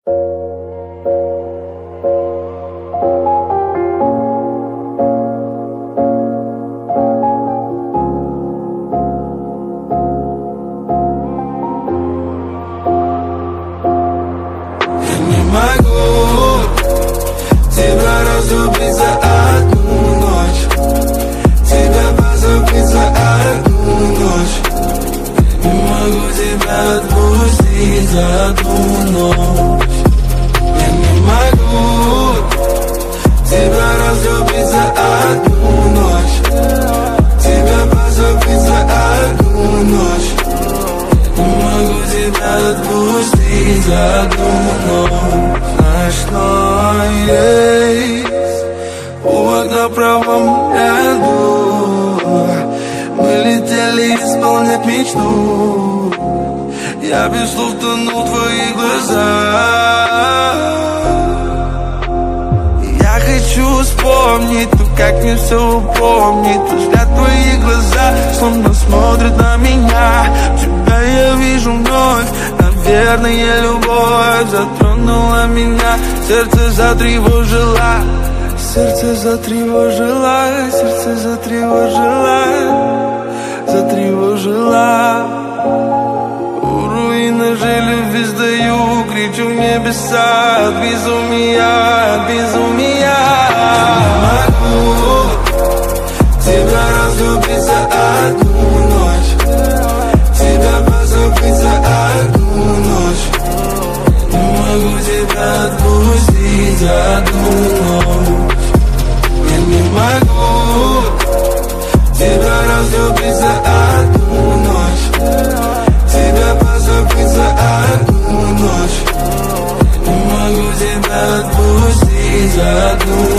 Я без слов тону в твоих глазах. Я хочу вспомнить то, как мне все упомнить. Взгляд в твои глаза, словно смотрят на меня. Тебя я вижу вновь, наверное, любовь затронула меня. Сердце затревожило, сердце затревожило, сердце затревожило, затревожило. Любви сдаю, кричу в небеса от безумия, от безумия. Не могу тебя разлюбить за одну ночь, тебя позабыть за одну ночь. Не могу тебя отпустить за одну ночь. Я не могу тебя разлюбить за одну ночь, тебя позабыть за одну ночь. Не могу тебя отпустить за одну